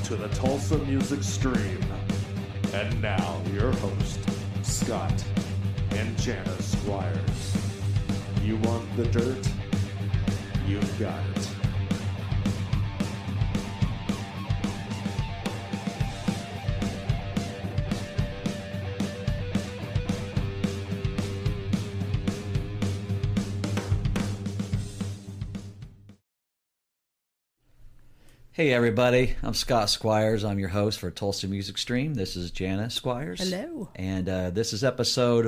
to the Tulsa Music Stream. And now, your host, Scott and Jana Squires. You want the dirt? You've got it. Hey everybody, I'm Scott Squires. I'm your host for Tulsa Music Stream. This is Jana Squires. Hello. And this is episode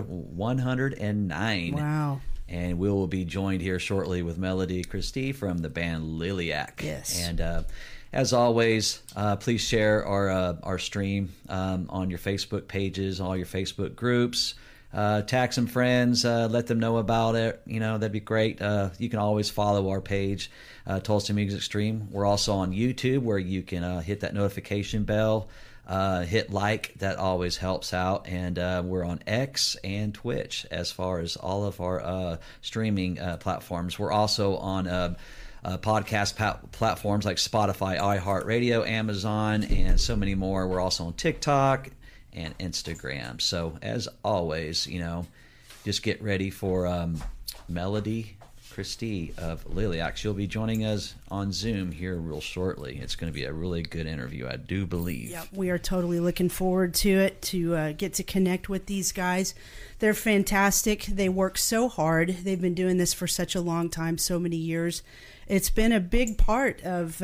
109. Wow. And we will be joined here shortly with Melody Christie from the band Liliac. Yes. And as always, please share our stream on your Facebook pages, all your Facebook groups. Tag some friends, let them know about it. You know, that'd be great. You can always follow our page, Tulsa Music Stream. We're also on YouTube, where you can hit that notification bell, hit like. That always helps out. And we're on X and Twitch as far as all of our streaming platforms. We're also on podcast platforms like Spotify, iHeartRadio, Amazon, and so many more. We're also on TikTok and Instagram. So as always, you know, just get ready for Melody Christie of Liliac. She'll be joining us on Zoom here real shortly. It's going to be a really good interview, I do believe. Yeah, we are totally looking forward to it, to get to connect with these guys. They're fantastic. They work so hard. They've been doing this for such a long time, so many years. It's been a big part of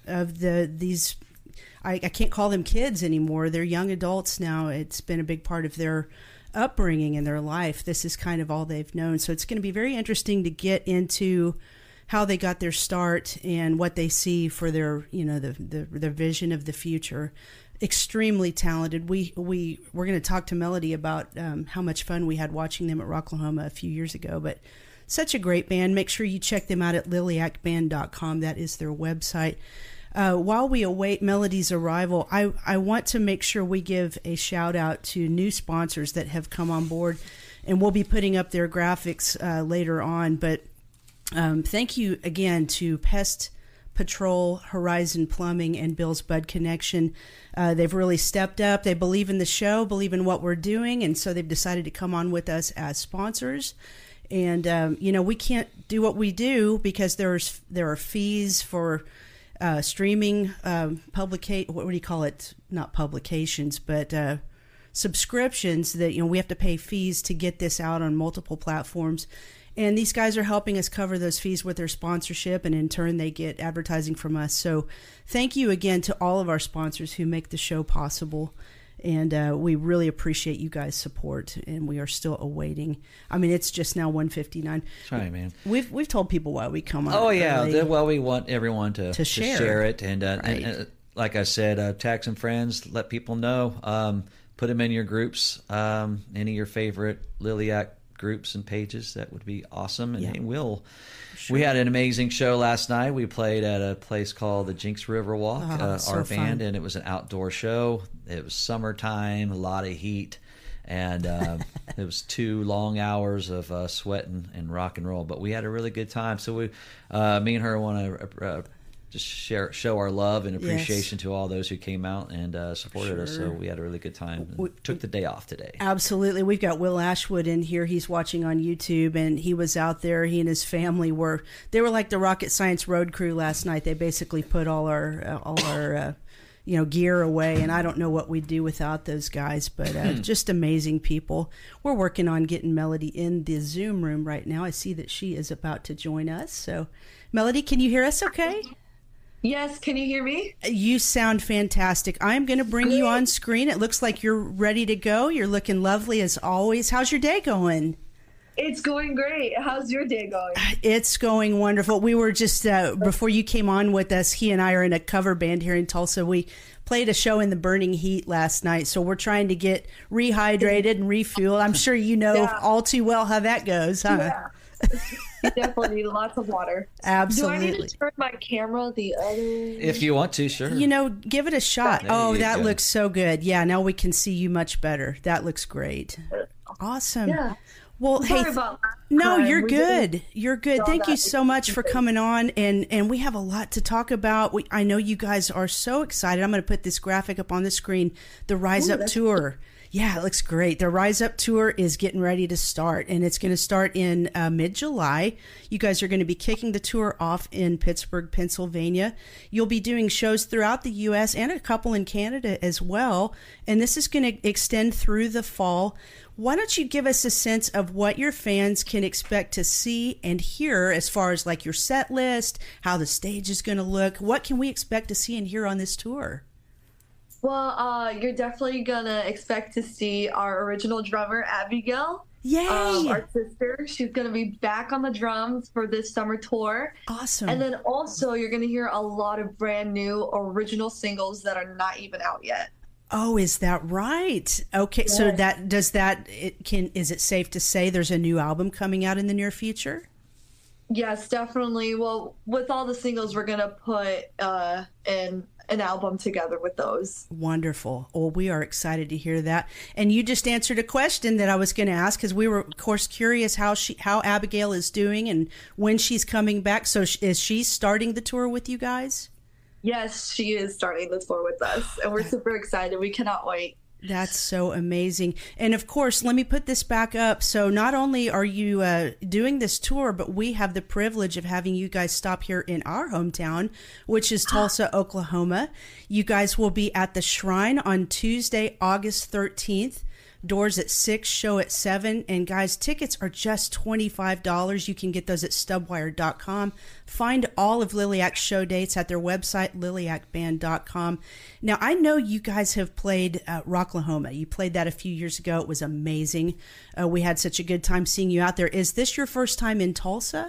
these. I can't call them kids anymore. They're young adults now. It's been a big part of their upbringing and their life. This is kind of all they've known. So it's going to be very interesting to get into how they got their start and what they see for their, you know, the vision of the future. Extremely talented. We're going to talk to Melody about how much fun we had watching them at Rocklahoma a few years ago. But such a great band. Make sure you check them out at liliacband.com. That is their website. While we await Melody's arrival, I want to make sure we give a shout out to new sponsors that have come on board, and we'll be putting up their graphics later on. But thank you again to Pest Patrol, Horizon Plumbing, and Bill's Bud Connection. They've really stepped up. They believe in the show, believe in what we're doing, and so they've decided to come on with us as sponsors. And you know, we can't do what we do because there are fees for streaming, what do you call it? Not publications, but subscriptions that, you know, we have to pay fees to get this out on multiple platforms. And these guys are helping us cover those fees with their sponsorship, and in turn they get advertising from us. So thank you again to all of our sponsors who make the show possible. And we really appreciate you guys' support, and we are still awaiting. I mean, it's just now 1:59. That's right, man. We've told people why we come on. Oh, yeah. Early. Well, we want everyone to share it. And, right. and like I said, tag some friends, let people know. Put them in your groups, any of your favorite Liliac groups and pages. That would be awesome. And, Yeah. We had an amazing show last night. We played at a place called the Jinx River Walk, our band, and it was an outdoor show. It was summertime, a lot of heat, and it was 2 long hours of sweating and rock and roll. But we had a really good time. So me and her want to just show our love and appreciation to all those who came out and supported us. So we had a really good time. We took the day off today. Absolutely. We've got Will Ashwood in here. He's watching on YouTube, and he was out there. He and his family were like the Rocket Science Road Crew last night. They basically put all our gear away, and I don't know what we'd do without those guys, but just amazing people. We're working on getting Melody in the Zoom room right now. I see that she is about to join us. So, Melody, can you hear us okay? Yes, can you hear me? You sound fantastic. I'm going to bring you on screen. It looks like you're ready to go. You're looking lovely as always. How's your day going? It's going great. How's your day going? It's going wonderful. We were just, before you came on with us, he and I are in a cover band here in Tulsa. We played a show in the burning heat last night, so we're trying to get rehydrated and refueled. I'm sure you know all too well how that goes, huh? Yeah. You definitely need lots of water. Absolutely. Do I need to turn my camera the other way? If you want to, sure. You know, give it a shot. That looks so good. Yeah, now we can see you much better. That looks great. Awesome. Yeah. Well, Sorry about No, Hi, you're we good. You're good. all Thank you that. so much for coming on, and we have a lot to talk about. I know you guys are so excited. I'm going to put this graphic up on the screen. The Rise Up Tour. Yeah, it looks great. The Rise Up Tour is getting ready to start, and it's going to start in mid-July. You guys are going to be kicking the tour off in Pittsburgh, Pennsylvania. You'll be doing shows throughout the U.S. and a couple in Canada as well, and this is going to extend through the fall. Why don't you give us a sense of what your fans can expect to see and hear as far as like your set list, how the stage is going to look? What can we expect to see and hear on this tour? Well, you're definitely gonna expect to see our original drummer, Abigail. Yay! Our sister. She's gonna be back on the drums for this summer tour. Awesome. And then also you're gonna hear a lot of brand new original singles that are not even out yet. Oh, is that right? Okay, Yes. so is it safe to say there's a new album coming out in the near future? Yes, definitely. Well, with all the singles, we're gonna put in an album together with those. Wonderful. Well, we are excited to hear that. And you just answered a question that I was going to ask, because we were, of course, curious how Abigail is doing and when she's coming back. So is she starting the tour with you guys? Yes, she is starting the tour with us, and we're super excited. We cannot wait. That's so amazing. And of course, let me put this back up. So not only are you doing this tour, but we have the privilege of having you guys stop here in our hometown, which is Tulsa, Oklahoma. You guys will be at the Shrine on Tuesday, August 13th. Doors at 6, show at 7. And guys, tickets are just $25. You can get those at stubwire.com. Find all of Liliac's show dates at their website, liliacband.com. Now, I know you guys have played Rocklahoma. You played that a few years ago. It was amazing. We had such a good time seeing you out there. Is this your first time in Tulsa?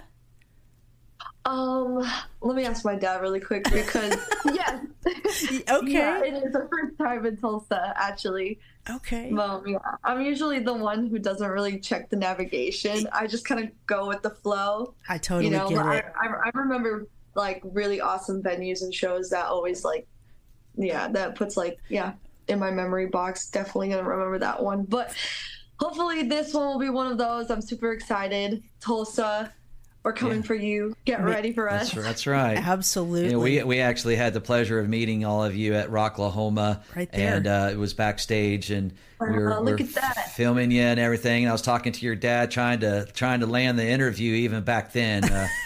Let me ask my dad really quick because yes. Okay. Yeah, it is the first time in Tulsa, actually. Okay. Yeah. I'm usually the one who doesn't really check the navigation. I just kind of go with the flow. I totally get it. I remember like really awesome venues and shows that always that puts in my memory box. Definitely gonna remember that one. But hopefully this one will be one of those. I'm super excited. Tulsa, we're coming for you. Get ready for us. That's right. Absolutely. We actually had the pleasure of meeting all of you at Rocklahoma. Right there. And it was backstage, and we were at that. filming you and everything. And I was talking to your dad, trying to land the interview even back then.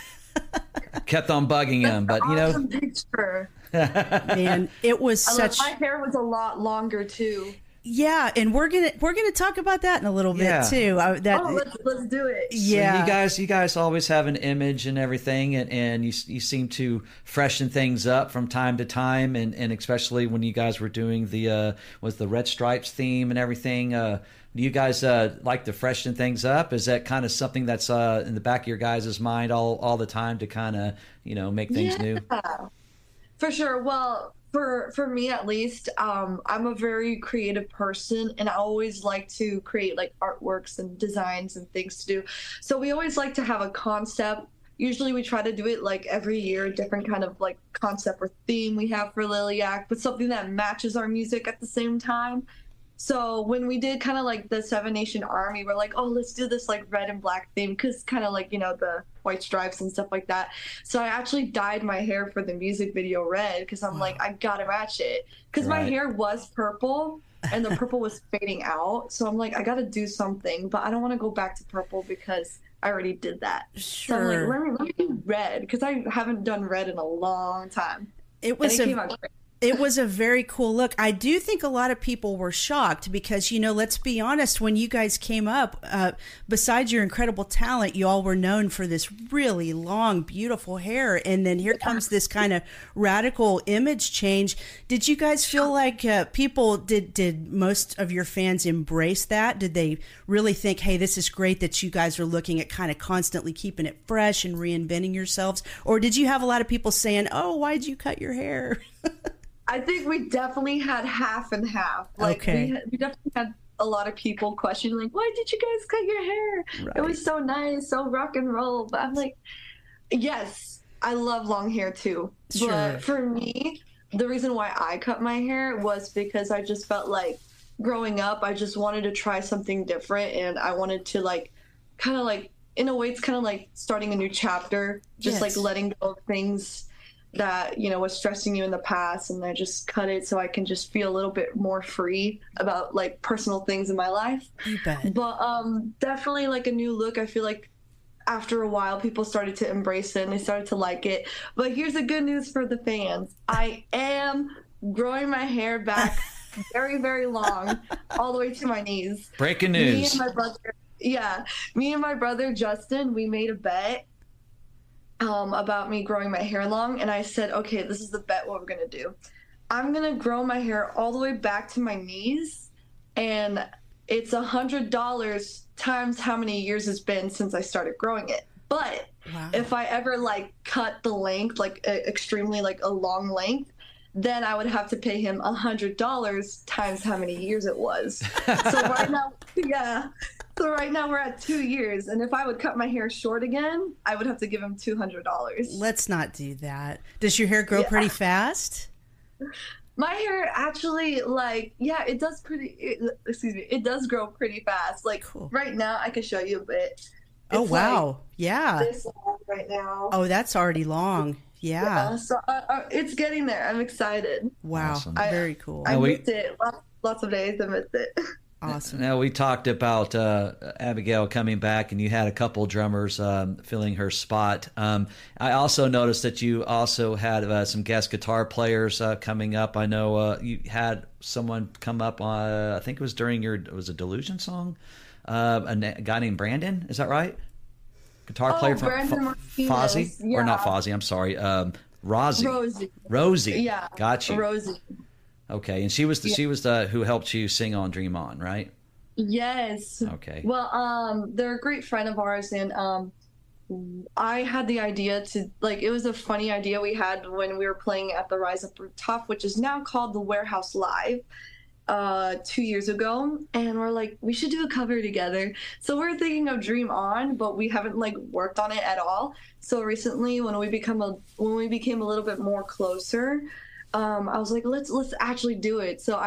Kept on bugging him, but Awesome picture. Man, it was such. My hair was a lot longer too. Yeah, and we're gonna talk about that in a little bit too. Let's do it. Yeah, so you guys always have an image and everything, and you seem to freshen things up from time to time, and especially when you guys were doing the Red Stripes theme and everything. Do you guys like to freshen things up? Is that kind of something that's in the back of your guys' mind all the time to kind of make things new? For sure. Well, for me at least, I'm a very creative person, and I always like to create like artworks and designs and things to do. So we always like to have a concept. Usually we try to do it like every year, different kind of like concept or theme we have for Liliac, but something that matches our music at the same time. So when we did kind of like the Seven Nation Army, we're like, oh, let's do this like red and black theme, because kind of like, the white stripes and stuff like that. So I actually dyed my hair for the music video red, because I'm like, I gotta match it. Because my hair was purple and the purple was fading out. So I'm like, I gotta do something, but I don't want to go back to purple because I already did that. Sure. So I'm like, let me do red, because I haven't done red in a long time. It was came out great. It was a very cool look. I do think a lot of people were shocked because, let's be honest, when you guys came up, besides your incredible talent, you all were known for this really long, beautiful hair. And then here comes this kind of radical image change. Did you guys feel like did most of your fans embrace that? Did they really think, hey, this is great that you guys are looking at kind of constantly keeping it fresh and reinventing yourselves? Or did you have a lot of people saying, oh, why'd you cut your hair? I think we definitely had half and half. Like, okay. We definitely had a lot of people questioning, like, why did you guys cut your hair? Right. It was so nice, so rock and roll. But I'm like, yes, I love long hair too. Sure. But for me, the reason why I cut my hair was because I just felt like growing up, I just wanted to try something different. And I wanted to kind of in a way, it's kind of like starting a new chapter, just like letting go of things that, you know, was stressing you in the past, and I just cut it so I can just feel a little bit more free about like personal things in my life. You bet. But definitely like a new look. I feel like after a while people started to embrace it and they started to like it. But here's the good news for the fans. I am growing my hair back very, very long, all the way to my knees. Breaking news. Me and my brother Justin, we made a bet about me growing my hair long, and I said, okay, this is the bet what we're gonna do. I'm gonna grow my hair all the way back to my knees, and it's $100 times how many years it's been since I started growing it. But if I ever like cut the length, like extremely like a long length, then I would have to pay him $100 times how many years it was. So right now, So right now we're at 2 years, and if I would cut my hair short again, I would have to give him $200. Let's not do that. Does your hair grow pretty fast? My hair actually, like, it does it does grow pretty fast. Like, right now, I can show you a bit. It's wow. This long right now. Oh, that's already long. Yeah. So it's getting there. I'm excited. Wow. Awesome. Very cool. I missed it. Lots of days I missed it. Awesome. Now, we talked about Abigail coming back, and you had a couple drummers filling her spot. I also noticed that you also had some guest guitar players coming up. I know you had someone come up, I think it was during it was a Delusion song, a guy named Brandon. Is that right? Guitar player from Fozzy? Or not Fozzy, I'm sorry. Rosie. Yeah. Got you. Rosie. Okay, and she was the who helped you sing on Dream On, right? Yes. Okay. Well, they're a great friend of ours, and I had the idea to, like, it was a funny idea we had when we were playing at the Rise Up Rooftop, which is now called the Warehouse Live, 2 years ago, and we're like, we should do a cover together. So we're thinking of Dream On, but we haven't like worked on it at all. So recently, when we became a little bit more closer, I was like, let's actually do it. So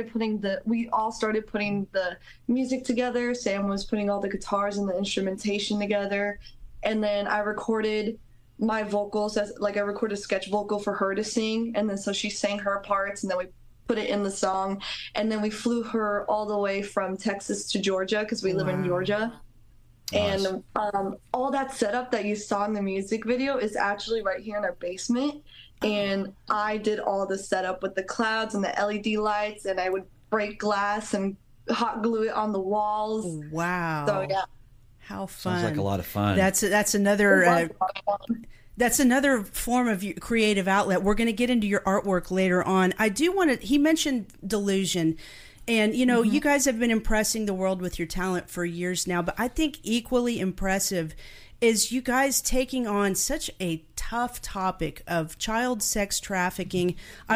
we all started putting the music together. Sam was putting all the guitars and the instrumentation together. And then I recorded my vocals I recorded a sketch vocal for her to sing. And then so she sang her parts, and then we put it in the song. And then we flew her all the way from Texas to Georgia, because we live in Georgia. Nice. And all that setup that you saw in the music video is actually right here in our basement. And I did all the setup with the clouds and the LED lights, and I would break glass and hot glue it on the walls. Wow. So yeah. How fun. Sounds like a lot of fun. That's another that's another form of creative outlet. We're going to get into your artwork later on. I do want to, he mentioned Delusion. And, you know, you guys have been impressing the world with your talent for years now, but I think equally impressive is you guys taking on such a tough topic of child sex trafficking.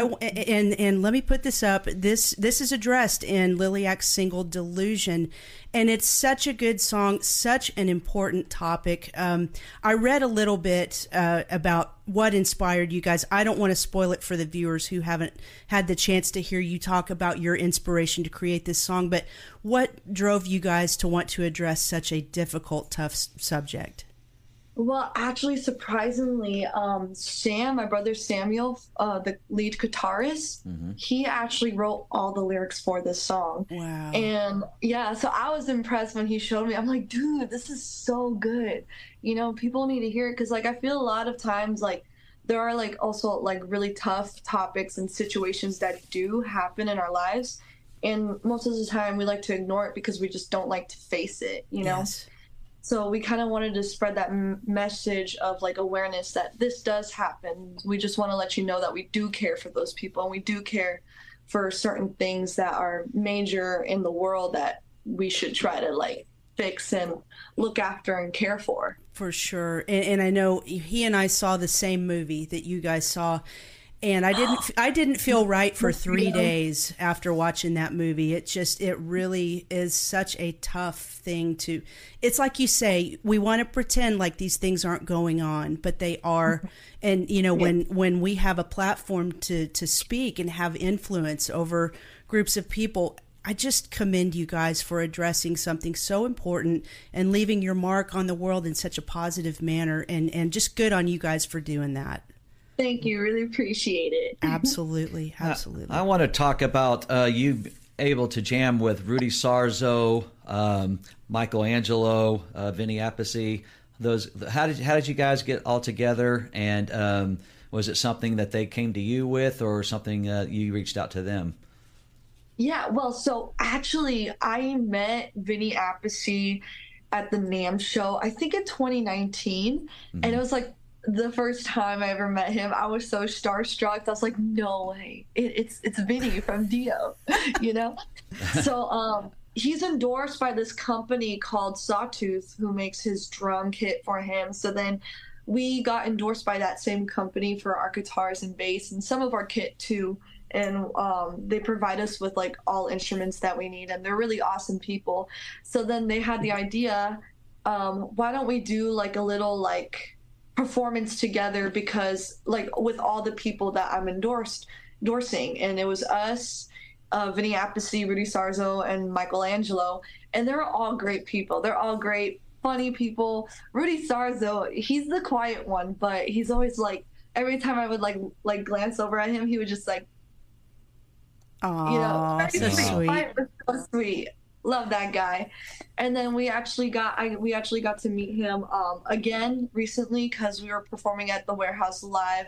And let me put this up. This is addressed in Liliac's single Delusion, and it's such a good song, such an important topic. I read a little bit about what inspired you guys. I don't want to spoil it for the viewers who haven't had the chance to hear you talk about your inspiration to create this song, but what drove you guys to want to address such a difficult, tough subject? Well, actually, surprisingly, Sam, my brother Samuel, the lead guitarist, he actually wrote all the lyrics for this song. Wow. And yeah, so I was impressed when he showed me. I'm like, dude, this is so good. You know, people need to hear it, because like I feel a lot of times like there are like also like really tough topics and situations that do happen in our lives. And most of the time we like to ignore it because we just don't like to face it, you know? Yes. So we kind of wanted to spread that message of like awareness that this does happen. We just want to let you know that we do care for those people, and we do care for certain things that are major in the world that we should try to like fix and look after and care for. For sure. And I know he and I saw the same movie that you guys saw. And I didn't feel right for 3 days after watching that movie. It really is such a tough thing to, it's like you say, we want to pretend like these things aren't going on, but they are. And, you know, when we have a platform to speak and have influence over groups of people, I just commend you guys for addressing something so important and leaving your mark on the world in such a positive manner, and just good on you guys for doing that. Thank you. Really appreciate it. Absolutely. Absolutely. I want to talk about you able to jam with Rudy Sarzo, Michelangelo, Vinny Appice. Those, how did you guys get all together? And was it something that they came to you with, or something you reached out to them? Yeah, well, so actually, I met Vinny Appice at the NAMM show, I think in 2019, and it was like the first time I ever met him. I was so starstruck. I was like, no way, it's Vinny from Dio, you know? So he's endorsed by this company called Sawtooth, who makes his drum kit for him. So then we got endorsed by that same company for our guitars and bass and some of our kit too. And they provide us with like all instruments that we need, and they're really awesome people. So then they had the idea, why don't we do like a little like performance together, because like with all the people that I'm endorsing, and it was us, Vinny Appice, Rudy Sarzo, and Michelangelo, and they're all great people. They're all great, funny people. Rudy Sarzo, he's the quiet one, but he's always like, every time I would like glance over at him, he would just like, Aww, you know, so sweet. So sweet. Love that guy. And then we actually got to meet him again recently, because we were performing at the Warehouse Live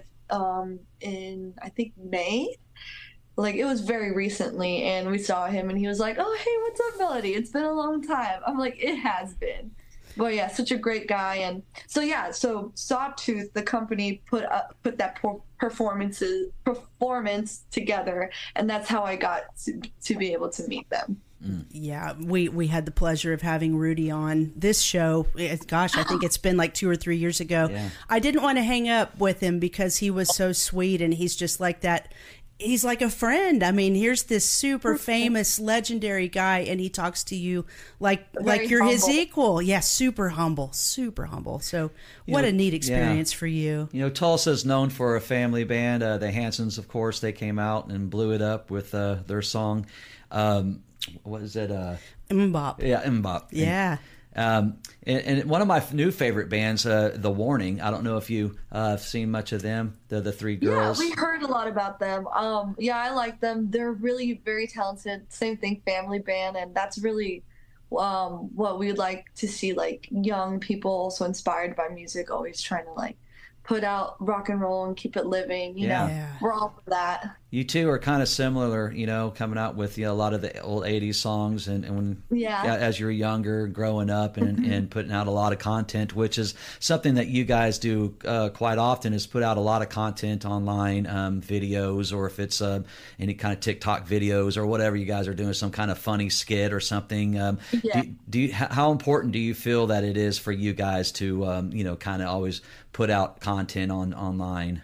in I think May. Like, it was very recently, and we saw him, and he was like, "Oh, hey, what's up, Melody? It's been a long time." I'm like, "It has been." But yeah, such a great guy. And so yeah, so Sawtooth, the company, put that performance together, and that's how I got to be able to meet them. Yeah, we had the pleasure of having Rudy on this show. Gosh, I think it's been like 2 or 3 years ago. Yeah. I didn't want to hang up with him because he was so sweet, and he's just like that. He's like a friend. I mean, here's this super famous, legendary guy, and he talks to you like you're his equal. Yeah, super humble. So what a neat experience for you. You know, Tulsa's known for a family band. The Hansons, of course, they came out and blew it up with their song. What is it? Mbop. Yeah, Mbop. Yeah. And one of my new favorite bands, The Warning. I don't know if you have seen much of them. The three girls. Yeah, we heard a lot about them. Yeah, I like them. They're really very talented. Same thing, family band, and that's really what we'd like to see. Like young people also inspired by music, always trying to like put out rock and roll and keep it living. You know, we're all for that. You two are kind of similar, you know, coming out with a lot of the old 80s songs and when as you were younger, growing up and putting out a lot of content, which is something that you guys do quite often, is put out a lot of content online, videos, or if it's any kind of TikTok videos or whatever you guys are doing, some kind of funny skit or something. How important do you feel that it is for you guys to, you know, kind of always put out content online?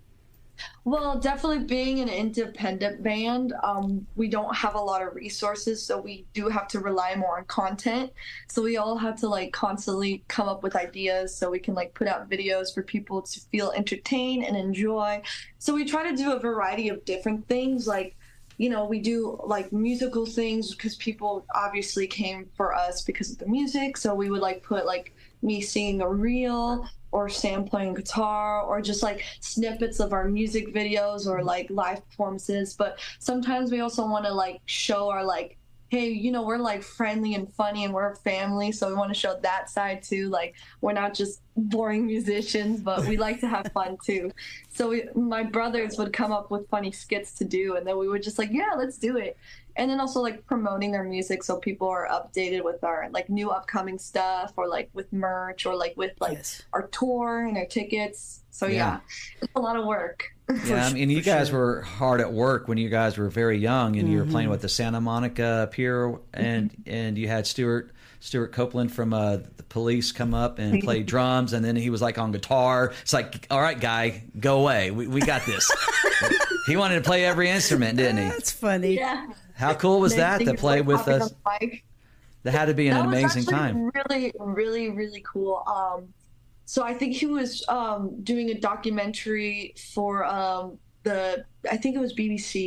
Well, definitely being an independent band, we don't have a lot of resources, so we do have to rely more on content. So we all have to like constantly come up with ideas so we can like put out videos for people to feel entertained and enjoy. So we try to do a variety of different things. Like, you know, we do like musical things because people obviously came for us because of the music. So we would like put like me singing a reel, or Sam playing guitar, or just like snippets of our music videos or like live performances. But sometimes we also want to like show our like, hey, you know, we're like friendly and funny and we're a family, so we want to show that side too. Like, we're not just boring musicians, but we like to have fun too. So my brothers would come up with funny skits to do, and then we would just like, yeah, let's do it. And then also like promoting their music so people are updated with our like new upcoming stuff, or like with merch, or like with like our tour and our tickets. So yeah, it's a lot of work. Yeah, I mean, you guys were hard at work when you guys were very young, and you were playing with the Santa Monica Pier, and you had Stuart Copeland from the Police come up and play drums, and then he was like on guitar. It's like, all right, guy, go away. We got this. He wanted to play every instrument, didn't he? That's funny. Yeah. How cool was that to play with us? That had to be an amazing time. Really, really, really cool. So I think he was doing a documentary for I think it was BBC,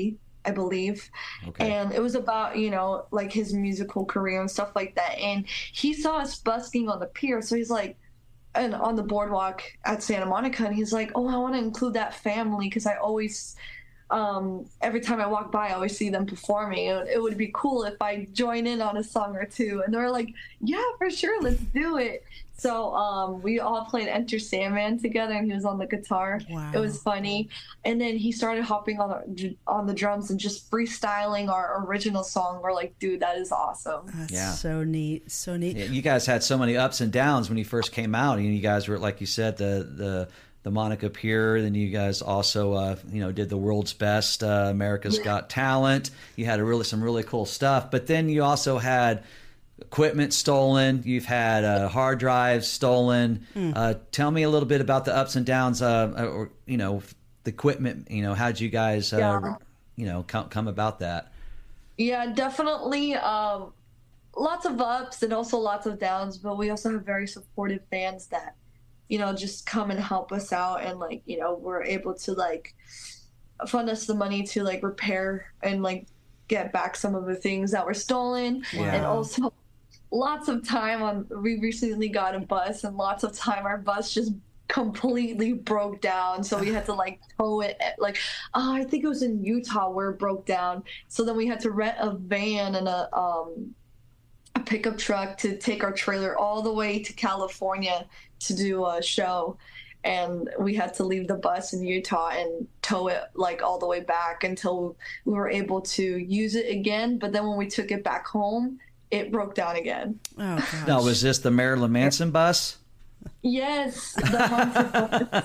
I believe. Okay. And it was about, like his musical career and stuff like that. And he saw us busking on the pier. So he's like, and on the boardwalk at Santa Monica. And he's like, oh, I want to include that family because I always, every time I walk by, I always see them performing. It would be cool if I join in on a song or two. And they were like, yeah, for sure, let's do it. So we all played Enter Sandman together, and he was on the guitar. Wow. It was funny. And then he started hopping on the drums and just freestyling our original song. We're like, dude, that is awesome. That's so neat. So neat. Yeah, you guys had so many ups and downs when you first came out. And you guys were, like you said, the Monica Pier. Then you guys also, did the world's best, America's Got Talent. You had some really cool stuff. But then you also had equipment stolen. You've had hard drives stolen. Tell me a little bit about the ups and downs, the equipment. How'd you guys, come about that? Yeah, definitely. Lots of ups and also lots of downs. But we also have very supportive fans that, just come and help us out, and we're able to fund us the money to repair and get back some of the things that were stolen. Wow. And also lots of time we recently got a bus, and lots of time our bus just completely broke down, so we had to tow it I think it was in Utah where it broke down. So then we had to rent a van and a pickup truck to take our trailer all the way to California to do a show. And we had to leave the bus in Utah and tow it all the way back until we were able to use it again. But then when we took it back home, it broke down again. Oh, gosh. Now, was this the Marilyn Manson bus? Yes, the haunted bus.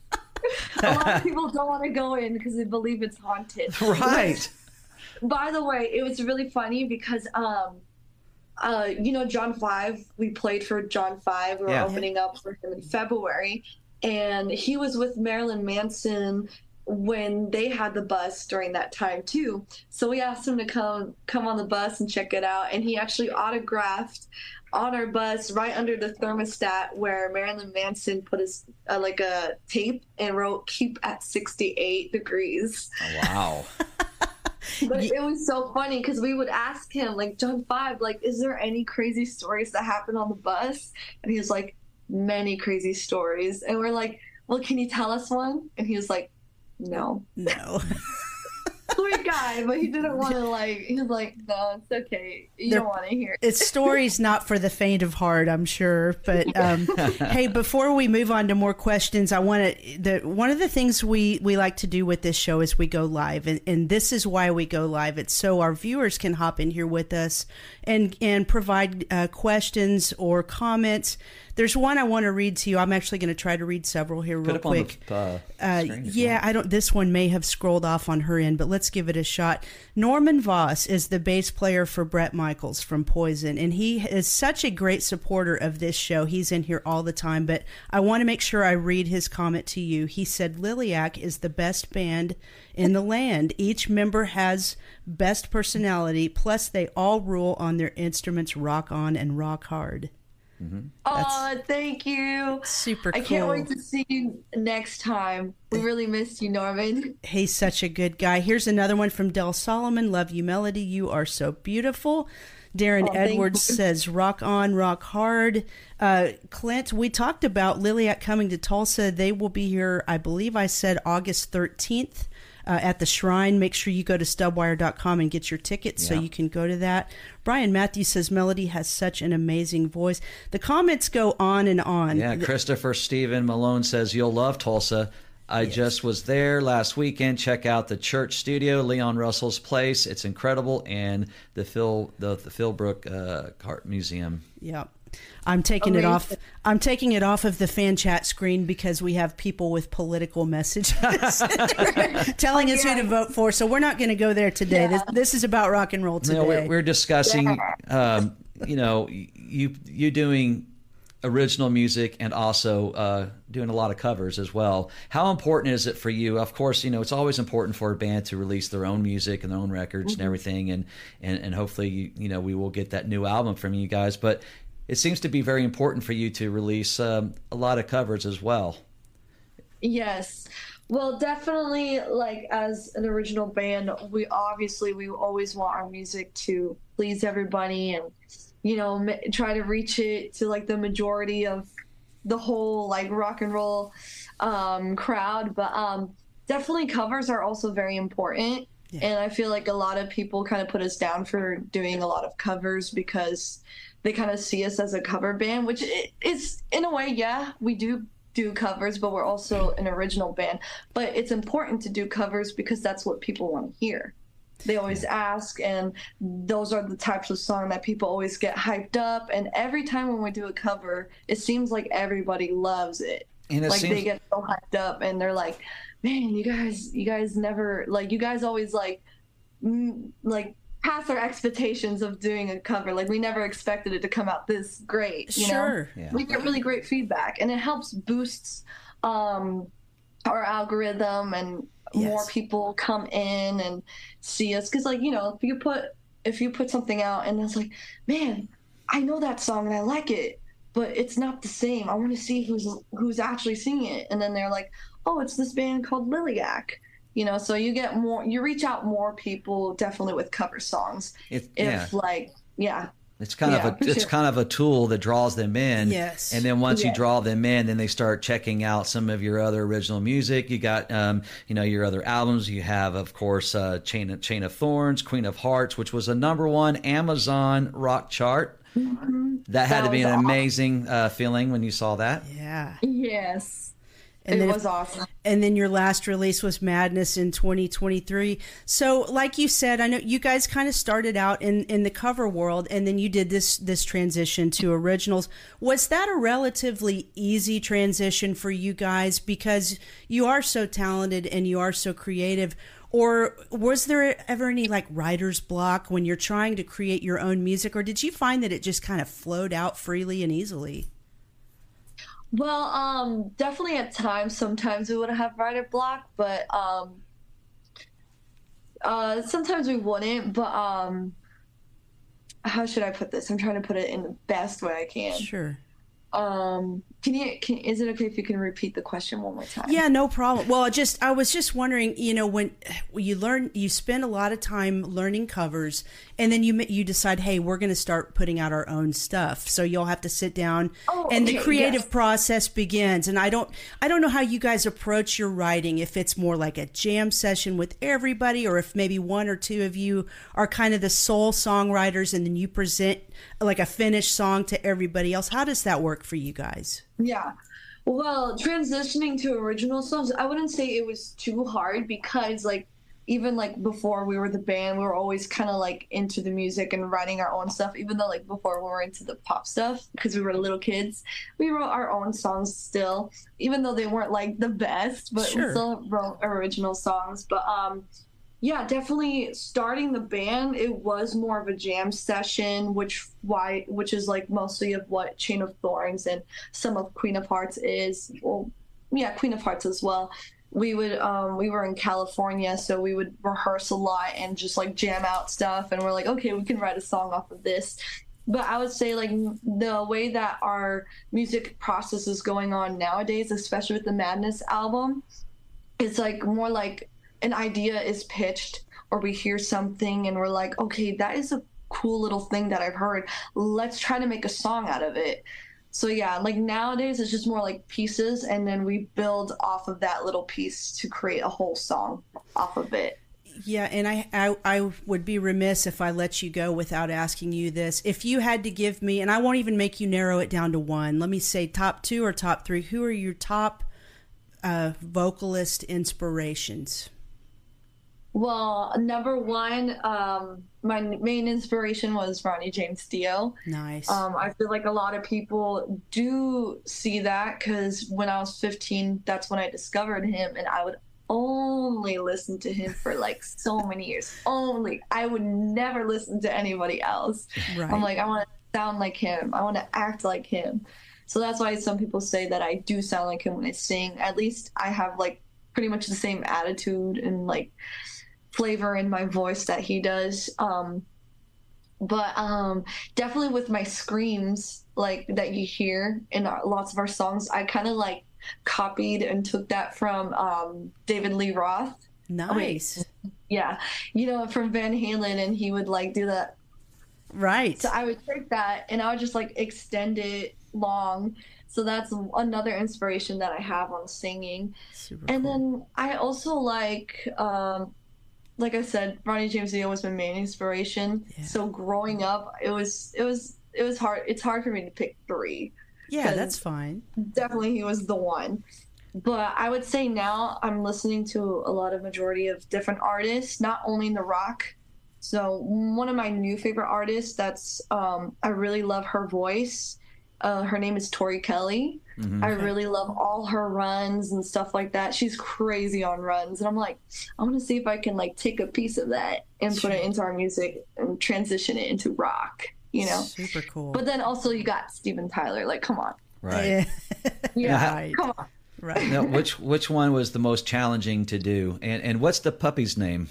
A lot of people don't want to go in because they believe it's haunted. Right. By the way, it was really funny because John 5, we played for John 5. We were opening up for him in February. And he was with Marilyn Manson when they had the bus during that time too. So we asked him to come on the bus and check it out. And he actually autographed on our bus right under the thermostat where Marilyn Manson put his a tape and wrote "keep at 68 degrees." Oh, wow. But it was so funny because we would ask him, John 5, is there any crazy stories that happen on the bus? And he was like, many crazy stories. And we're like, well, can you tell us one? And he was like, no. Sweet guy, but he didn't want to he was like, no, it's okay. You don't want to hear it. It's stories not for the faint of heart, I'm sure. But hey, before we move on to more questions, I want to. One of the things we like to do with this show is we go live, and this is why we go live. It's so our viewers can hop in here with us and provide questions or comments. There's one I want to read to you. I'm actually going to try to read several here real quick. I don't. This one may have scrolled off on her end, but let's give it a shot. Norman Voss is the bass player for Bret Michaels from Poison, and he is such a great supporter of this show. He's in here all the time, but I want to make sure I read his comment to you. He said, Liliac is the best band in the land. Each member has best personality, plus they all rule on their instruments, rock on and rock hard. Mm-hmm. Oh, thank you. Super cool. I can't wait to see you next time. We really missed you, Norman. He's such a good guy. Here's another one from Del Solomon. Love you, Melody. You are so beautiful. Darren Edwards says, rock on, rock hard. Clint, we talked about Liliac coming to Tulsa. They will be here, I believe I said August 13th. At the Shrine. Make sure you go to stubwire.com and get your tickets so you can go to that. Brian Matthews says Melody has such an amazing voice. The comments go on and on. Yeah, Christopher Stephen Malone says you'll love Tulsa. I just was there last weekend. Check out the Church Studio, Leon Russell's place. It's incredible, and the Philbrook Art Museum. Yeah. I'm taking it off. I'm taking it off of the fan chat screen because we have people with political messages telling us who to vote for. So we're not going to go there today. Yeah. This is about rock and roll today. We're discussing, you doing original music and also doing a lot of covers as well. How important is it for you? Of course, it's always important for a band to release their own music and their own records and everything, and hopefully, we will get that new album from you guys. But it seems to be very important for you to release a lot of covers as well. Yes. Well, definitely, like as an original band, we always want our music to please everybody, and try to reach it to like the majority of the whole like rock and roll crowd. But definitely covers are also very important. Yeah. And I feel like a lot of people kind of put us down for doing a lot of covers because they kind of see us as a cover band, which is in a way, yeah, we do covers, but we're also an original band. But it's important to do covers because that's what people want to hear. They always ask, and those are the types of song that people always get hyped up. And every time when we do a cover, it seems like everybody loves it. And like they get so hyped up, and they're like, "Man, you guys never like. You guys always like pass our expectations of doing a cover. Like we never expected it to come out this great. You know? Yeah. We get really great feedback, and it helps boosts our algorithm, and more people come in and see us. Because like if you put something out and it's like, man, I know that song and I like it, but it's not the same. I want to see who's actually singing it. And then they're like, oh, it's this band called Liliac. So you reach out more people definitely with cover songs. It's kind of a tool that draws them in. Yes. And then once you draw them in, then they start checking out some of your other original music. You got your other albums. You have, of course, Chain of Thorns, Queen of Hearts, which was a #1 Amazon rock chart. Mm-hmm. That had to be an amazing feeling when you saw that. Yeah. Yes. And it was awesome. And then your last release was Madness in 2023. So like you said, I know you guys kind of started out in the cover world, and then you did this transition to originals. Was that a relatively easy transition for you guys because you are so talented and you are so creative? Or was there ever any like writer's block when you're trying to create your own music? Or did you find that it just kind of flowed out freely and easily? Well, definitely at times, sometimes we would have writer block, but sometimes we wouldn't. But how should I put this? I'm trying to put it in the best way I can. Sure. Is it okay if you can repeat the question one more time? Yeah, no problem. Well, I was just wondering, when you spend a lot of time learning covers, and then you decide, hey, we're going to start putting out our own stuff. So you'll have to sit down, and the creative process begins. And I don't know how you guys approach your writing. If it's more like a jam session with everybody, or if maybe one or two of you are kind of the sole songwriters, and then you present like a finished song to everybody else. How does that work for you guys? Yeah. Well, transitioning to original songs, I wouldn't say it was too hard because even before we were the band, we were always kind of like into the music and writing our own stuff. Even though before we were into the pop stuff because we were little kids, we wrote our own songs still, even though they weren't the best, but we still wrote original songs. But yeah, definitely starting the band, it was more of a jam session, which is mostly of what Chain of Thorns and some of Queen of Hearts is. Well, yeah, Queen of Hearts as well. We would we were in California, so we would rehearse a lot and just jam out stuff, and we're like, okay, we can write a song off of this. But I would say the way that our music process is going on nowadays, especially with the Madness album, it's more like an idea is pitched, or we hear something and we're like, okay, that is a cool little thing that I've heard. Let's try to make a song out of it. So yeah, nowadays it's just more pieces, and then we build off of that little piece to create a whole song off of it. Yeah, and I would be remiss if I let you go without asking you this. If you had to give me, and I won't even make you narrow it down to one, let me say top 2 or top 3, who are your top vocalist inspirations? Well, #1, my main inspiration was Ronnie James Dio. Nice. I feel like a lot of people do see that because when I was 15, that's when I discovered him, and I would only listen to him for so many years. I would never listen to anybody else. Right. I'm I want to sound like him. I want to act like him. So that's why some people say that I do sound like him when I sing. At least I have pretty much the same attitude and flavor in my voice that he does. But definitely with my screams that you hear in lots of our songs, I kind of copied and took that from David Lee Roth. Nice. Yeah, from Van Halen, and he would like do that. Right. So I would take that and I would just like extend it long. So that's another inspiration that I have on singing. Super And cool. then I also like I said, Ronnie James Dio was my main inspiration. Yeah. So growing up, it was hard. It's hard for me to pick three. Yeah, that's fine. Definitely he was the one. But I would say now I'm listening to a lot of majority of different artists, not only in the rock. So one of my new favorite artists that's I really love her voice. Her name is Tori Kelly. Mm-hmm. I really love all her runs and stuff like that. She's crazy on runs. And I'm like, I want to see if I can like take a piece of that and put it into our music and transition it into rock, Super cool. But then also you got Steven Tyler. Like, come on. Right. Yeah. Right. Come on. Right. Now, which one was the most challenging to do? And what's the puppy's name?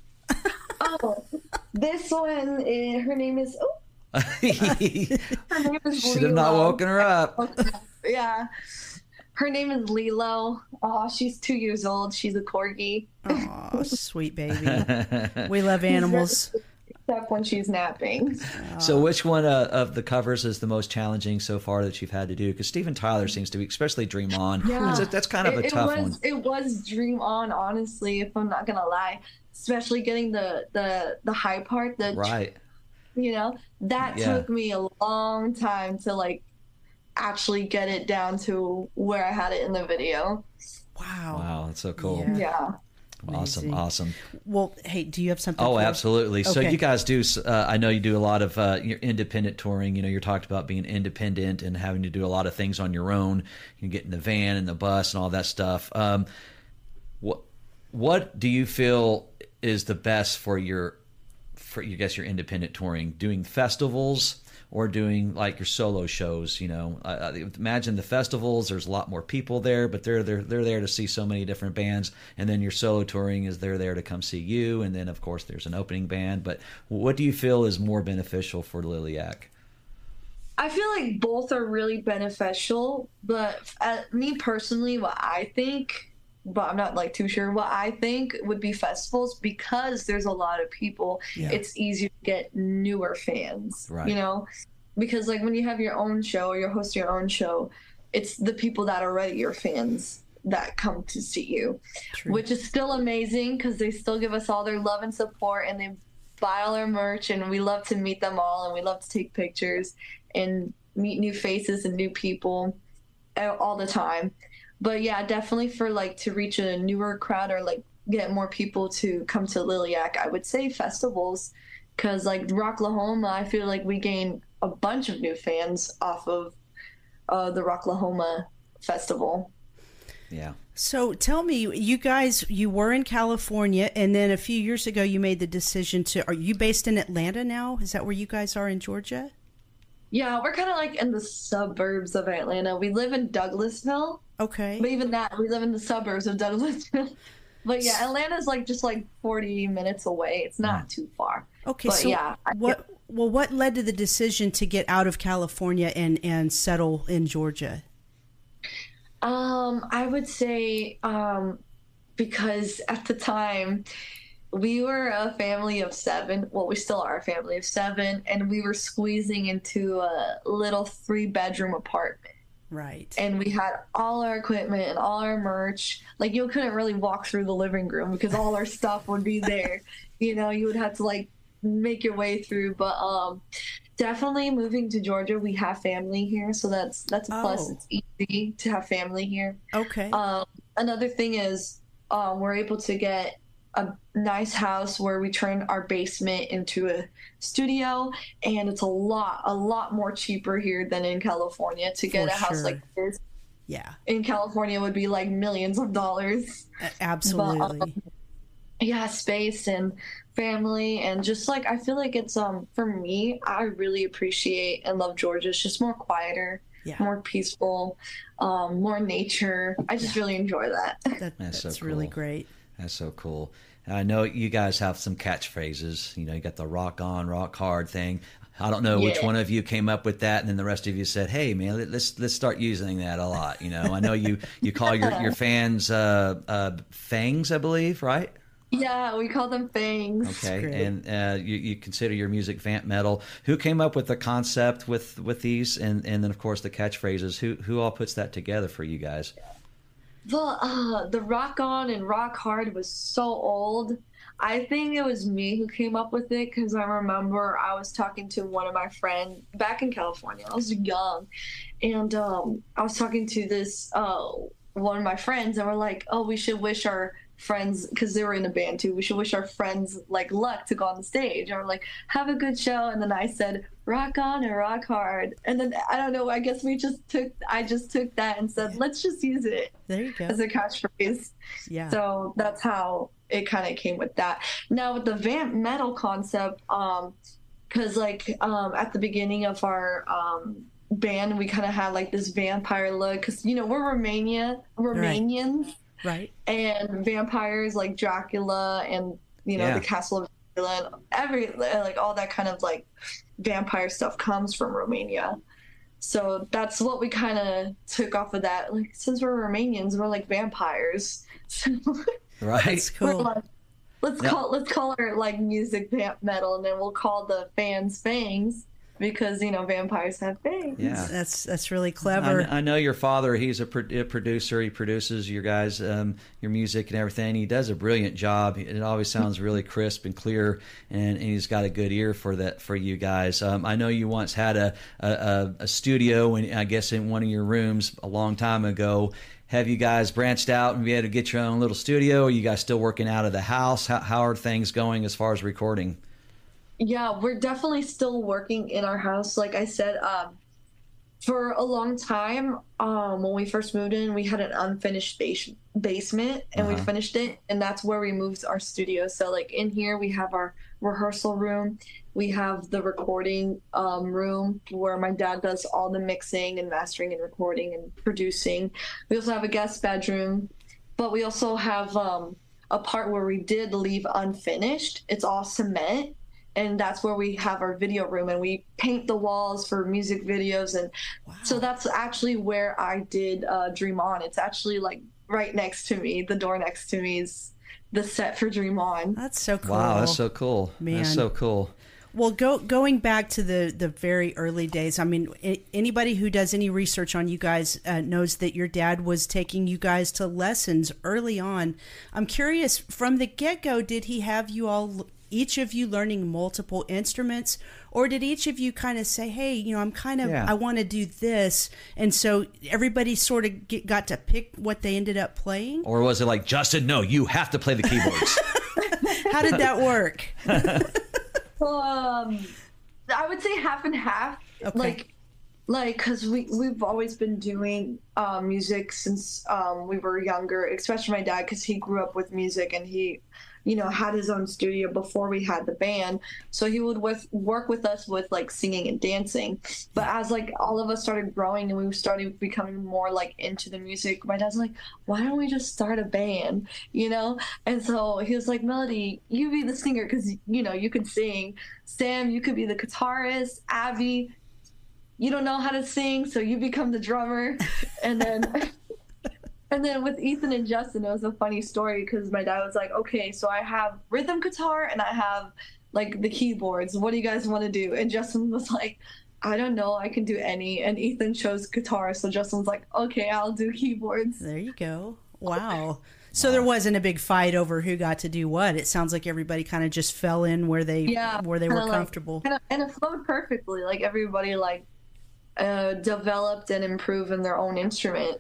Oh, this one, her name is, her name is Should have not Lilo. woken her up. Yeah. Her name is Lilo. Oh, she's 2 years old. She's a corgi. Oh, sweet baby. We love animals. Except when she's napping. So which one of the covers is the most challenging so far that you've had to do? Because Steven Tyler seems to be, especially Dream On. Yeah. That's kind of a tough one. It was Dream On, honestly, if I'm not gonna lie. Especially getting the high part, Right. That Yeah. took me a long time to like actually get it down to where I had it in the video. Wow. Wow, that's so cool. Yeah. Yeah. Awesome, Amazing. awesome. Well, hey, do you have something? Oh, for us? absolutely. So Okay. you guys do, I know you do a lot of your independent touring. You're talked about being independent and having to do a lot of things on your own. You get in the van and the bus and all that stuff. What do you feel is the best for your independent touring? Doing festivals or doing like your solo shows? I imagine the festivals, there's a lot more people there, but they're there to see so many different bands. And then your solo touring is they're there to come see you. And then of course there's an opening band. But what do you feel is more beneficial for Liliac? I feel like both are really beneficial, but me personally, what I think, but I'm not like too sure, what I think would be festivals, because there's a lot of people. Yeah. It's easier to get newer fans, Right. Because like when you have your own show or you're hosting your own show, it's the people that are already your fans that come to see you, True. which is still amazing because they still give us all their love and support, and they buy all our merch, and we love to meet them all, and we love to take pictures and meet new faces and new people all the time. But yeah, definitely for like to reach a newer crowd or like get more people to come to Liliac, I would say festivals, because like Rocklahoma, I feel like we gain a bunch of new fans off of the Rocklahoma festival. Yeah. So tell me, you guys, you were in California, and then a few years ago you made the decision to, are you based in Atlanta now? Is that where you guys are in Georgia? Yeah, we're kind of like in the suburbs of Atlanta. We live in Douglasville, Okay. but even that, we live in the suburbs of Douglasville. But yeah, Atlanta's like just like 40 minutes away. It's not too far. Okay, But so yeah, what led to the decision to get out of California and settle in Georgia? I would say because at the time we were a family of 7. Well, we still are a family of 7, and we were squeezing into a little 3-bedroom apartment. Right. And we had all our equipment and all our merch. Like, you couldn't really walk through the living room because all our stuff would be there. You would have to like make your way through. But definitely moving to Georgia, we have family here, so that's a plus. Oh. It's easy to have family here. Okay. Another thing is we're able to get a nice house where we turn our basement into a studio, and it's a lot more cheaper here than in California to get For a house sure. like this. Yeah. In California would be like millions of dollars. Absolutely. Yeah, space and family, and just like I feel like it's for me, I really appreciate and love Georgia. It's just more quieter, Yeah. more peaceful, more nature. I just really enjoy that. That's That's so really cool. great. That's so cool. And I know you guys have some catchphrases. You got the rock on, rock hard thing. I don't know which Yeah. one of you came up with that, and then the rest of you said, "Hey, man, let's start using that a lot." You know, I know you call your fans fangs, I believe, right? Yeah, we call them fangs. Okay, great. and you consider your music vamp metal. Who came up with the concept with these, and then of course the catchphrases? Who all puts that together for you guys? Well, the Rock On and Rock Hard was so old. I think it was me who came up with it because I remember I was talking to one of my friends back in California. I was young, and I was talking to this one of my friends, and we're like, "Oh, we should wish our friends," because they were in a band too. "We should wish our friends like luck to go on the stage." And we're like, "Have a good show." And then I said, "Rock on and rock hard." And then I don't know. I guess I just took that and said, "Let's just use it There you go. as a catchphrase." Yeah. So that's how it kind of came with that. Now with the vamp metal concept, because at the beginning of our band, we kind of had like this vampire look because we're Romanians, Right. and vampires like Dracula and Yeah. the Castle of Dracula and all that kind of like vampire stuff comes from Romania. So that's what we kind of took off of that. Like, since we're Romanians, we're like vampires. So Right? That's we're cool. like, let's Yeah. call our like music vamp metal, and then we'll call the fans fangs because vampires have fangs. Yeah. That's really clever. I know your father. He's a producer. He produces your guys, your music and everything. He does a brilliant job. It always sounds really crisp and clear, and he's got a good ear for that for you guys. I know you once had a studio, and I guess in one of your rooms a long time ago. Have you guys branched out and be able to get your own little studio? Are you guys still working out of the house? How are things going as far as recording? Yeah, we're definitely still working in our house. Like I said, for a long time, when we first moved in, we had an unfinished basement, and we finished it, and that's where we moved our studio. So like in here, we have our rehearsal room. We have the recording room where my dad does all the mixing and mastering and recording and producing. We also have a guest bedroom, but we also have a part where we did leave unfinished. It's all cement. And that's where we have our video room, and we paint the walls for music videos. And so that's actually where I did Dream On. It's actually like right next to me. The door next to me is the set for Dream On. That's so cool. Wow, that's so cool. Man. That's so cool. Well, going back to the very early days, I mean, anybody who does any research on you guys knows that your dad was taking you guys to lessons early on. I'm curious, from the get-go, did he have you all, each of you, learning multiple instruments, or did each of you kind of say, "Hey, I want to do this," and so everybody sort of got to pick what they ended up playing? Or was it like, Justin, no, you have to play the keyboards? How did that work? Well, I would say half and half. Okay. Like, because we've always been doing music since we were younger, especially my dad, because he grew up with music, and he, had his own studio before we had the band. So he would work with us with like singing and dancing. But as like all of us started growing and we started becoming more like into the music, my dad's like, "Why don't we just start a band?" And so he was like, "Melody, you be the singer because you could sing. Sam, you could be the guitarist. Abby, you don't know how to sing, so you become the drummer." And then with Ethan and Justin, it was a funny story because my dad was like, "Okay, so I have rhythm guitar and I have like the keyboards. What do you guys want to do?" And Justin was like, "I don't know, I can do any." And Ethan chose guitar, so Justin was like, "Okay, I'll do keyboards." There you go. Wow. So there wasn't a big fight over who got to do what. It sounds like everybody kind of just fell in where they were comfortable. And it flowed perfectly. Like everybody developed and improved in their own instrument.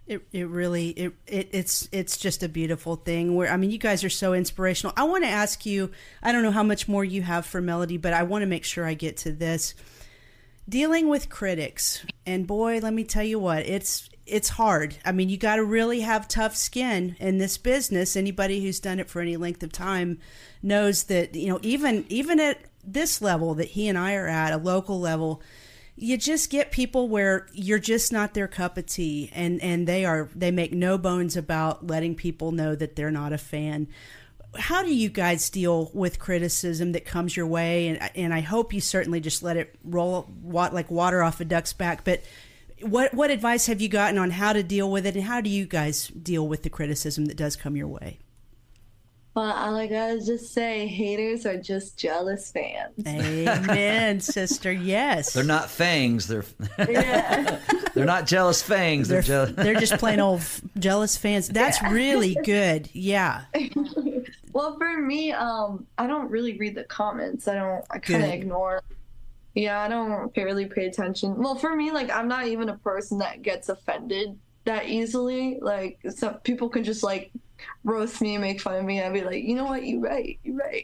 It's just a beautiful thing. You guys are so inspirational. I want to ask you, I don't know how much more you have for Melody, but I want to make sure I get to this. Dealing with critics, and boy, let me tell you what, it's hard. You got to really have tough skin in this business. Anybody who's done it for any length of time knows that, even at this level that he and I are at, a local level, you just get people where you're just not their cup of tea, and they make no bones about letting people know that they're not a fan. how do you guys deal with criticism that comes your way? And I hope you certainly just let it roll like water off a duck's back. But what advice have you gotten on how to deal with it, and how do you guys deal with the criticism that does come your way? Well, all I gotta just say, haters are just jealous fans. Amen, sister. Yes. They're not fangs. They're Yeah. they're not jealous fangs. They're They're just plain old jealous fans. That's really good. Yeah. Well, for me, I don't really read the comments. I kind of Good. ignore. Yeah, I don't really pay attention. Well, for me, like, I'm not even a person that gets offended that easily. Like, some people can just like roast me and make fun of me, and I'd be like, you know what, you're right.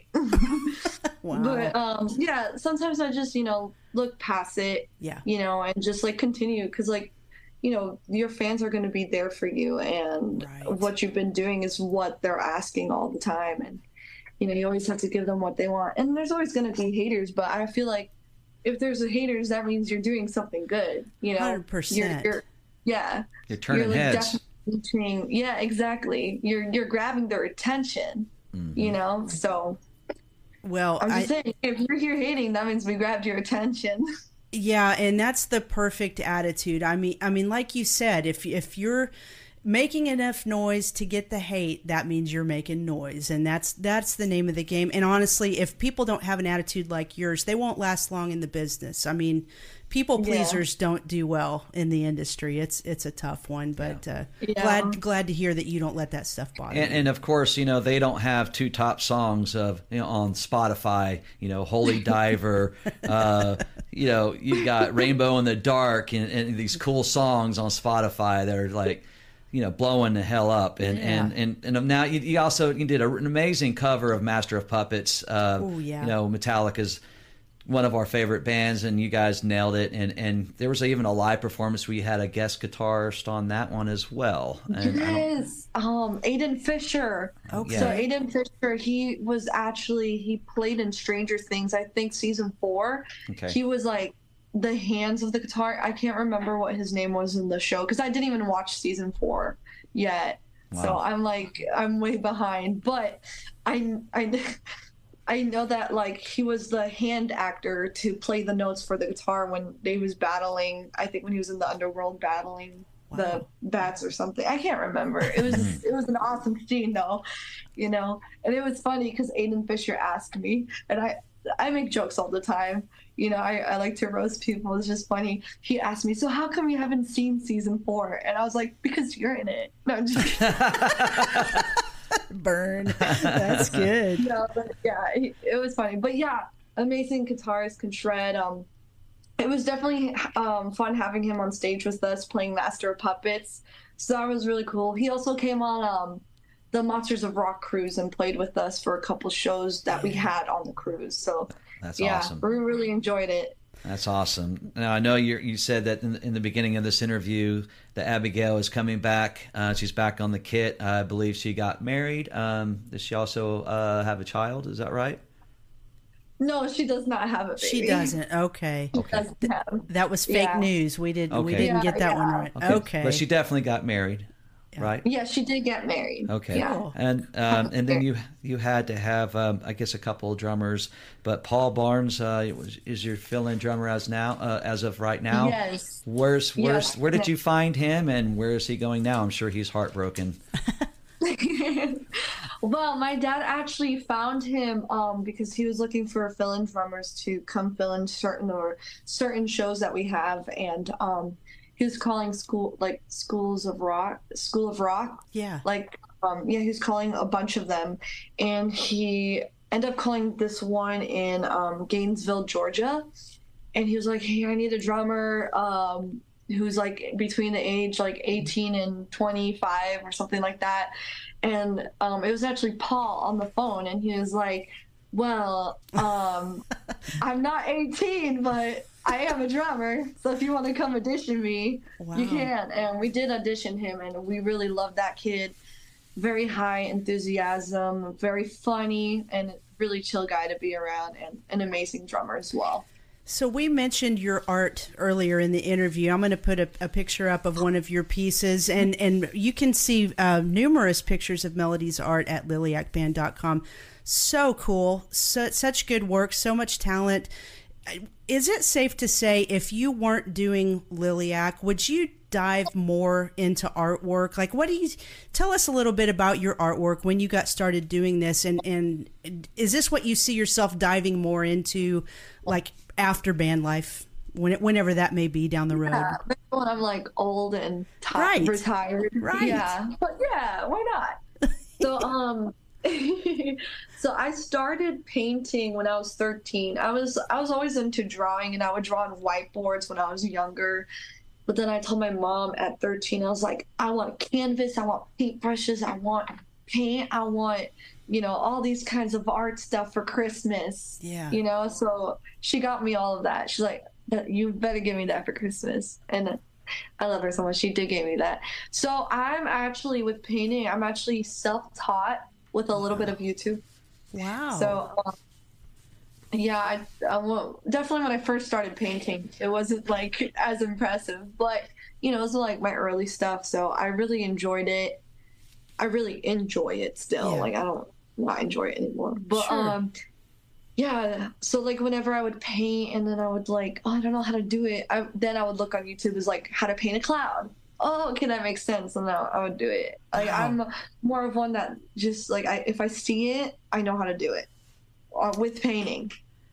Wow. But yeah, sometimes I just, look past it, Yeah. and just like continue, because like, your fans are going to be there for you, and Right. what you've been doing is what they're asking all the time, and you always have to give them what they want. And there's always going to be haters, but I feel like if there's a haters, that means you're doing something good. 100%. Yeah, You're turning like, heads. definitely yeah, exactly. You're grabbing their attention. So Well, I'm just saying, if you're here hating, that means we grabbed your attention. yeah, and that's the perfect attitude. I mean, like you said, if you're making enough noise to get the hate, that means you're making noise, and that's the name of the game. And honestly, if people don't have an attitude like yours, they won't last long in the business. I mean, people pleasers don't do well in the industry. It's a tough one, but glad to hear that you don't let that stuff bother you. And of course, they don't have two top songs of on Spotify. Holy Diver. You got Rainbow in the Dark and these cool songs on Spotify that are like, blowing the hell up. And now you also did an amazing cover of Master of Puppets. Metallica's one of our favorite bands, and you guys nailed it. And there was even a live performance where you had a guest guitarist on that one as well. And Yes, Aiden Fisher. Okay. So Aiden Fisher, he played in Stranger Things, I think season 4. Okay. He was like the hands of the guitar. I can't remember what his name was in the show, because I didn't even watch season 4 yet. Wow. So I'm way behind. But I know that like he was the hand actor to play the notes for the guitar when they was battling. I think when he was in the underworld battling the bats or something. I can't remember. It was an awesome scene though, and it was funny because Aiden Fisher asked me, and I make jokes all the time. I like to roast people. It's just funny. He asked me, so how come you haven't seen season 4? And I was like, because you're in it. No, I'm just kidding. Burn. That's good. No, but yeah, it was funny. But yeah, amazing guitarist, can shred. It was definitely fun having him on stage with us playing Master of Puppets. So that was really cool. He also came on the Monsters of Rock cruise and played with us for a couple shows that we had on the cruise. So that's yeah, awesome. We really enjoyed it. That's awesome. Now, I know you said that in the beginning of this interview that Abigail is coming back. She's back on the kit. I believe she got married. Does she also have a child? Is that right? No, she does not have a baby. She doesn't. Okay. She doesn't have. That was fake news. We didn't get that one right. Okay. But she definitely got married, right? Yeah, she did get married. Okay. Yeah. And then you had to have I guess a couple of drummers, but Paul Barnes is your fill-in drummer as of right now. Yes. Where did you find him, and where is he going now? I'm sure he's heartbroken. Well, my dad actually found him because he was looking for fill-in drummers to come fill in certain shows that we have, and he was calling School of Rock. Yeah. He was calling a bunch of them, and he ended up calling this one in Gainesville, Georgia, and he was like, "Hey, I need a drummer who's like between the age like 18 and 25 or something like that." And it was actually Paul on the phone, and he was like, "Well, I'm not 18, but I am a drummer, so if you want to come audition me, you can." And we did audition him, and we really loved that kid. Very high enthusiasm, very funny, and really chill guy to be around, and an amazing drummer as well. So we mentioned your art earlier in the interview. I'm going to put a picture up of one of your pieces, and you can see numerous pictures of Melody's art at lilyakband.com. So cool. Such good work, so much talent. Is it safe to say if you weren't doing Lilyak, would you dive more into artwork? Like, what do you tell us a little bit about your artwork when you got started doing this? And is this what you see yourself diving more into, like after band life, whenever that may be down the road? Yeah, maybe when I'm like old and retired. Right. Yeah. But yeah, why not? So, so I started painting when I was 13. I was always into drawing, and I would draw on whiteboards when I was younger. But then I told my mom at 13, I was like, I want canvas, I want paintbrushes, I want paint, I want, all these kinds of art stuff for Christmas. Yeah. So she got me all of that. She's like, you better give me that for Christmas. And I love her so much. She did give me that. So I'm actually, with painting, I'm actually self-taught with a little bit of YouTube. Wow. So, yeah, I definitely when I first started painting, it wasn't like as impressive, but it was like my early stuff. So I really enjoyed it. I really enjoy it still. Yeah. Like I don't not enjoy it anymore. But Sure. yeah. So like whenever I would paint, and then I would like, I don't know how to do it. Then I would look on YouTube as like how to paint a cloud. Oh, okay, that makes sense. And now I would do it. Like Wow. I'm more of one that just like if I see it, I know how to do it. With painting.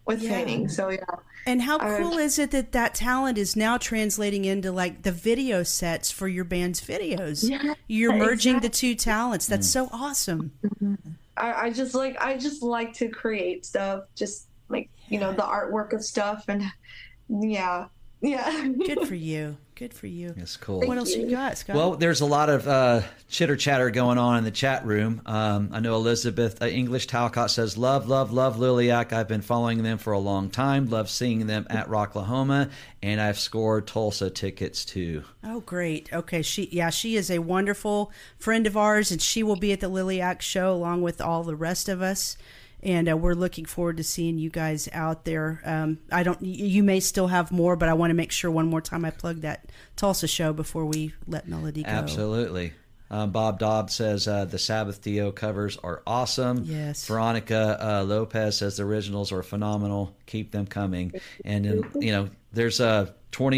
So yeah. And how cool is it that talent is now translating into like the video sets for your band's videos? Yeah, You're merging exactly. the two talents. That's so awesome. I just like to create stuff, just like the artwork of stuff, and yeah. Good for you. Good for you. That's cool. What else you got, Scott? Well, there's a lot of chitter chatter going on in the chat room. I know Elizabeth English Talcott says, love Lilyak. I've been following them for a long time. Love seeing them at Rocklahoma, and I've scored Tulsa tickets too. Oh, great. Okay. She is a wonderful friend of ours, and she will be at the Lilyak show along with all the rest of us. And we're looking forward to seeing you guys out there. You may still have more, but I want to make sure one more time I plug that Tulsa show before we let Melody go. Absolutely. Bob Dobb says the Sabbath Dio covers are awesome. Yes. Veronica Lopez says the originals are phenomenal. Keep them coming. And there's a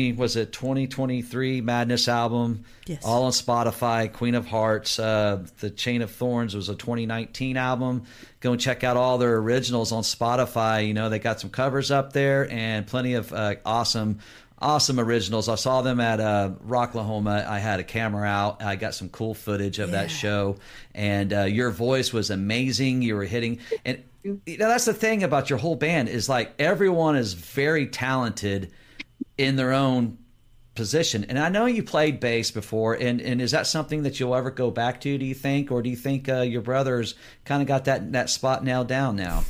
2023 Madness album, Yes. all on Spotify. Queen of Hearts, the Chain of Thorns was a 2019 album. Go and check out all their originals on Spotify. They got some covers up there and plenty of awesome originals. I saw them at Rocklahoma. I had a camera out. I got some cool footage of that show, and your voice was amazing. You were hitting, and that's the thing about your whole band is like everyone is very talented in their own position. And I know you played bass before, and is that something that you'll ever go back to, do you think? Or do you think your brother's kind of got that spot nailed down now?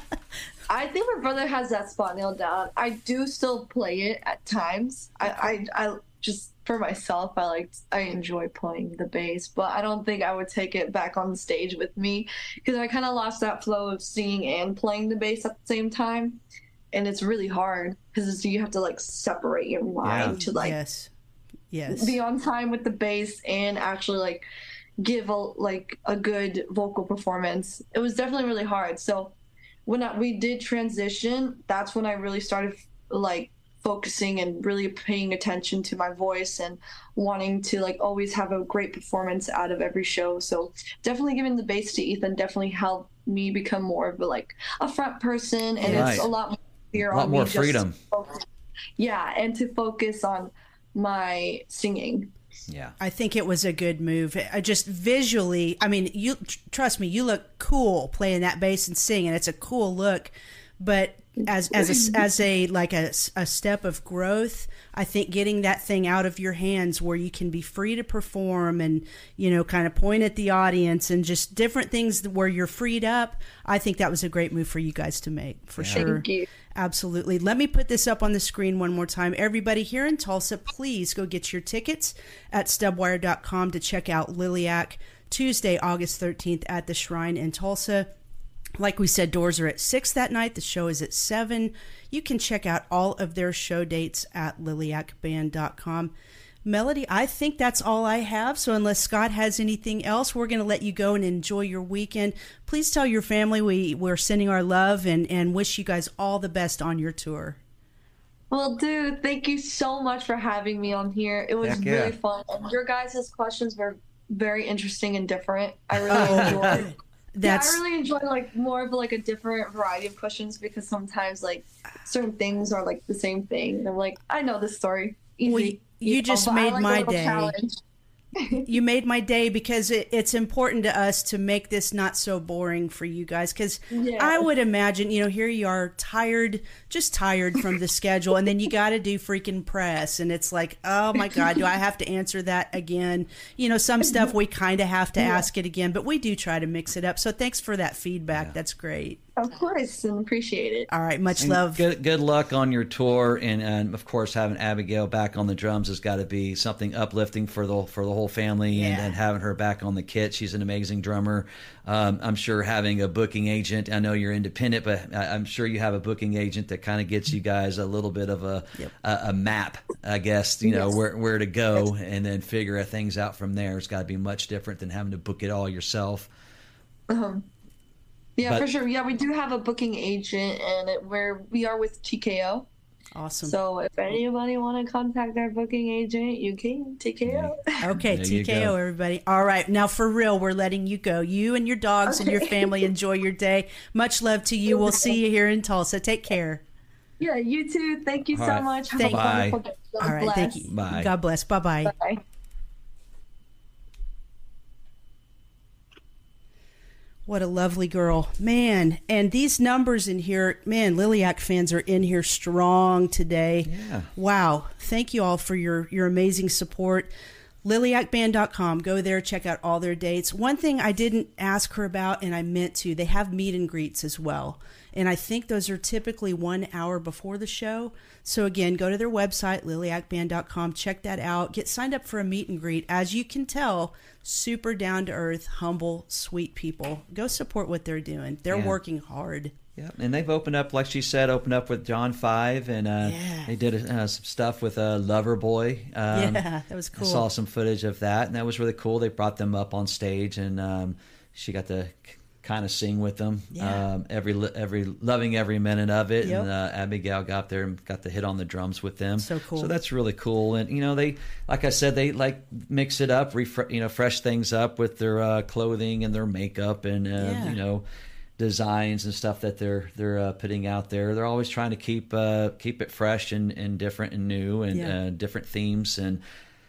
I think my brother has that spot nailed down. I do still play it at times. I just, for myself, I enjoy playing the bass, but I don't think I would take it back on the stage with me, because I kind of lost that flow of singing and playing the bass at the same time. And it's really hard because you have to like separate your mind to like yes. be on time with the bass and actually like give a good vocal performance. It was definitely really hard. So when we did transition, that's when I really started like focusing and really paying attention to my voice and wanting to like always have a great performance out of every show. So definitely giving the bass to Ethan definitely helped me become more of a front person, and Right. it's a lot more clear A lot on more me freedom. and to focus on my singing. Yeah. I think it was a good move. I just visually, you trust me, you look cool playing that bass and singing. It's a cool look, but as a step of growth, I think getting that thing out of your hands where you can be free to perform and kind of point at the audience and just different things where you're freed up. I think that was a great move for you guys to make, for sure. Thank you. Absolutely. Let me put this up on the screen one more time. Everybody here in Tulsa, please go get your tickets at stubwire.com to check out Lilyak Tuesday, August 13th at the Shrine in Tulsa. Like we said, doors are at 6 that night. The show is at 7. You can check out all of their show dates at liliacband.com. Melody, I think that's all I have. So unless Scott has anything else, we're going to let you go and enjoy your weekend. Please tell your family we're sending our love and wish you guys all the best on your tour. Well, dude, thank you so much for having me on here. It was really fun. And your guys' questions were very interesting and different. I really enjoyed I really enjoy like more of like a different variety of questions, because sometimes like certain things are like the same thing. And I'm like, I know this story. Easy. Well, you just made my day. You made my day, because it's important to us to make this not so boring for you guys. Because I would imagine, here you are just tired from the schedule, and then you got to do freaking press, and it's like, oh my God, do I have to answer that again? Some stuff we kind of have to ask it again, but we do try to mix it up. So thanks for that feedback. That's great. Of course, and appreciate it. All right, much love. Good luck on your tour, and of course, having Abigail back on the drums has got to be something uplifting for the whole family, and having her back on the kit. She's an amazing drummer. I'm sure having a booking agent. I know you're independent, but I'm sure you have a booking agent that kind of gets you guys a little bit of a map, I guess. Where to go, and then figure things out from there. It's got to be much different than having to book it all yourself. Yeah, for sure. Yeah, we do have a booking agent, and we are with TKO. Awesome. So if anybody want to contact our booking agent, you can. TKO. Okay, TKO, everybody. All right, now for real, we're letting you go. You and your dogs and your family enjoy your day. Much love to you. We'll see you here in Tulsa. Take care. Yeah, you too. Thank you so much. Have a wonderful day. All right, thank you. Bye. God bless. Bye-bye. Bye. What a lovely girl, man. And these numbers in here, man, Liliac fans are in here strong today. Yeah. Wow. Thank you all for your amazing support. Liliacband.com. Go there, check out all their dates. One thing I didn't ask her about, and I meant to, they have meet and greets as well. And I think those are typically 1 hour before the show. So again, go to their website, liliacband.com, check that out. Get signed up for a meet and greet. As you can tell, super down-to-earth, humble, sweet people. Go support what they're doing. They're working hard. Yeah, and they've opened up, like she said, with John 5, and they did some stuff with Loverboy. That was cool. I saw some footage of that, and that was really cool. They brought them up on stage, and she got to kind of sing with them. Loving every minute of it. And Abigail got there and got to hit on the drums with them. So cool. So that's really cool. And they, like I said, they like mix it up, fresh things up with their clothing and their makeup and designs and stuff that they're putting out there. They're always trying to keep it fresh and different and new and different themes. And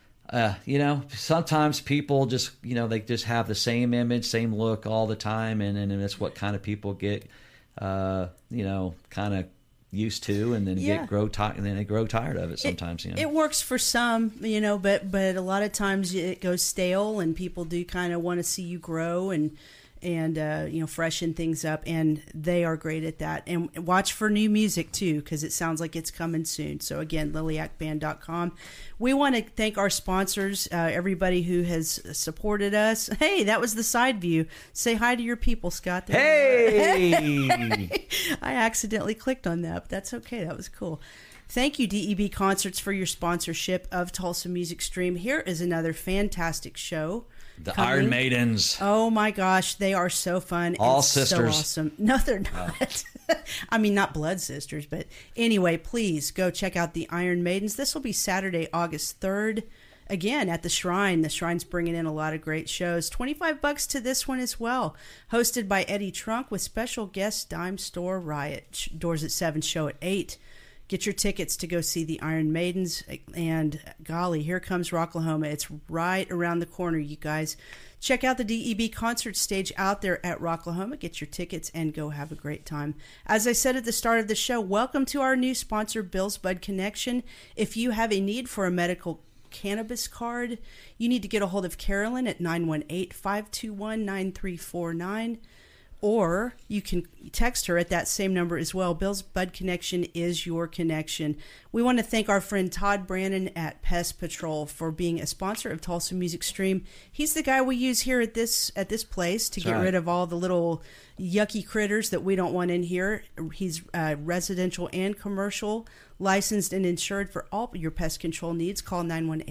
sometimes people just they just have the same image, same look all the time, and that's what kind of people get kind of used to, and then grow tired of it sometimes. It works for some, but a lot of times it goes stale, and people do kind of want to see you grow and freshen things up, and they are great at that. And watch for new music too, because it sounds like it's coming soon. So again, liliacband.com. We want to thank our sponsors, everybody who has supported us. Hey, that was the side view. Say hi to your people, Scott. Hey! I accidentally clicked on that, but that's okay. That was cool. Thank you, DEB Concerts, for your sponsorship of Tulsa Music Stream. Here is another fantastic show. The Iron Maidens. Oh my gosh, they are so fun. All sisters. So awesome. No, they're not. I mean, not blood sisters, but anyway, please go check out the Iron Maidens. This will be Saturday, August 3rd. Again, at the Shrine. The Shrine's bringing in a lot of great shows. $25 to this one as well. Hosted by Eddie Trunk with special guest Dime Store Riot. Doors at 7, show at 8. Get your tickets to go see the Iron Maidens. And golly, here comes Rocklahoma. It's right around the corner, you guys. Check out the DEB concert stage out there at Rocklahoma. Get your tickets and go have a great time. As I said at the start of the show, welcome to our new sponsor, Bill's Bud Connection. If you have a need for a medical cannabis card, you need to get a hold of Carolyn at 918-521-9349. or you can text her at that same number as well. Bill's Bud Connection is your connection. We want to thank our friend Todd Brannon at Pest Patrol for being a sponsor of Tulsa Music Stream. He's the guy we use here at this place to get rid of all the little yucky critters that we don't want in here. He's residential and commercial, licensed and insured for all your pest control needs. Call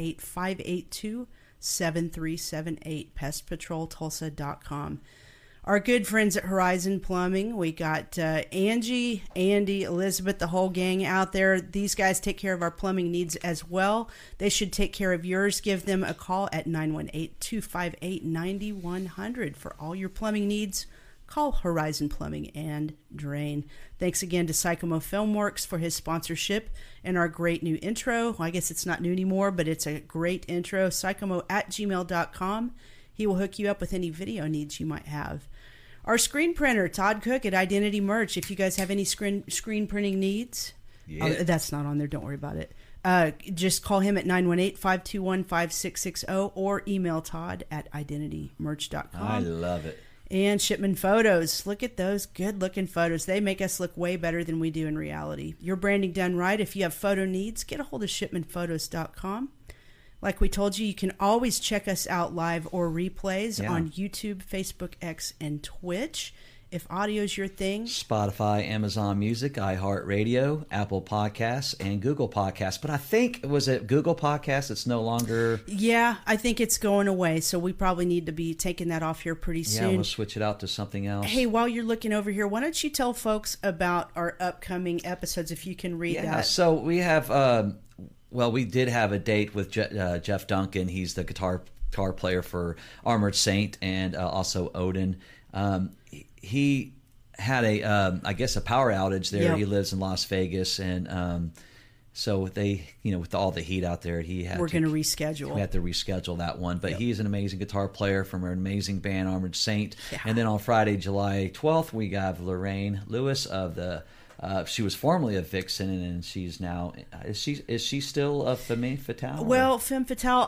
918-582-7378, pestpatroltulsa.com. Our good friends at Horizon Plumbing, we got Angie, Andy, Elizabeth, the whole gang out there. These guys take care of our plumbing needs as well. They should take care of yours. Give them a call at 918-258-9100 for all your plumbing needs. Call Horizon Plumbing and Drain. Thanks again to Sycamo Filmworks for his sponsorship and our great new intro. Well, I guess it's not new anymore, but it's a great intro. Sycamo@gmail.com. He will hook you up with any video needs you might have. Our screen printer, Todd Cook at Identity Merch. If you guys have any screen printing needs, that's not on there. Don't worry about it. Just call him at 918-521-5660 or email Todd at identitymerch.com. I love it. And Shipman Photos. Look at those good-looking photos. They make us look way better than we do in reality. Your branding done right. If you have photo needs, get a hold of shipmanphotos.com. Like we told you, you can always check us out live or replays on YouTube, Facebook, X, and Twitch. If audio is your thing. Spotify, Amazon Music, iHeartRadio, Apple Podcasts, and Google Podcasts. But I think, was it Google Podcasts? It's no longer... Yeah, I think it's going away. So we probably need to be taking that off here pretty soon. Yeah, we'll switch it out to something else. Hey, while you're looking over here, why don't you tell folks about our upcoming episodes, if you can read that. Yeah, so we have... Well, we did have a date with Jeff Duncan. He's the guitar player for Armored Saint and also Odin. He had I guess a power outage there. Yep. He lives in Las Vegas, and so they, with all the heat out there, we're going to reschedule. We had to reschedule that one. But he's an amazing guitar player from an amazing band, Armored Saint. Yeah. And then on Friday, July 12th, we got Lorraine Lewis of the. She was formerly a Vixen, and she's now is she still a Femme Fatale? Well, Femme Fatale,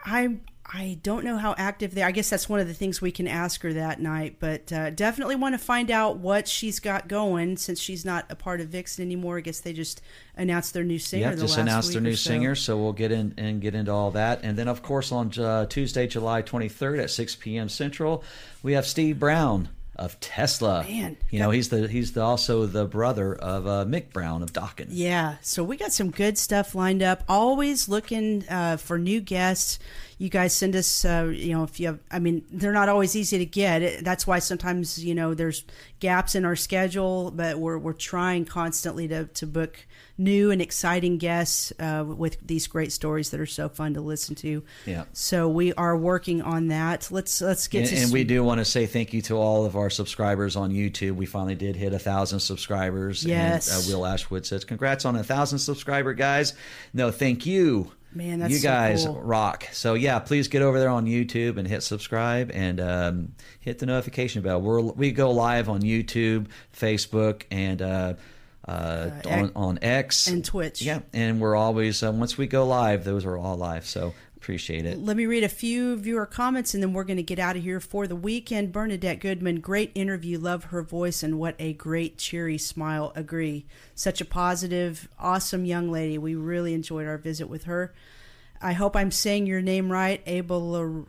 I don't know how active they are. I guess that's one of the things we can ask her that night. But definitely want to find out what she's got going, since she's not a part of Vixen anymore. I guess they just announced their new singer. Yeah, just announced their new singer. So we'll get into all that, and then of course on Tuesday, July 23rd at 6 p.m. Central, we have Steve Brown of Tesla. Man, he's also the brother of Mick Brown of Dokken. Yeah, so we got some good stuff lined up. Always looking for new guests. You guys send us, if you have, they're not always easy to get. That's why sometimes, there's gaps in our schedule, but we're trying constantly to book new and exciting guests with these great stories that are so fun to listen to. Yeah. So we are working on that. Let's get to. And we do want to say thank you to all of our subscribers on YouTube. We finally did hit 1,000 subscribers. Yes. And Will Ashwood says, "Congrats on 1,000 subscriber, guys." No, thank you. Man, that's you guys so cool. rock. So yeah, please get over there on YouTube and hit subscribe and hit the notification bell. We go live on YouTube, Facebook, and on X and Twitch. Yeah, and we're always once we go live, those are all live. So appreciate it. Let me read a few viewer comments, and then we're going to get out of here for the weekend. Bernadette Goodman, great interview. Love her voice, and what a great cheery smile. Agree. Such a positive, awesome young lady. We really enjoyed our visit with her. I hope I'm saying your name right, Abelardo.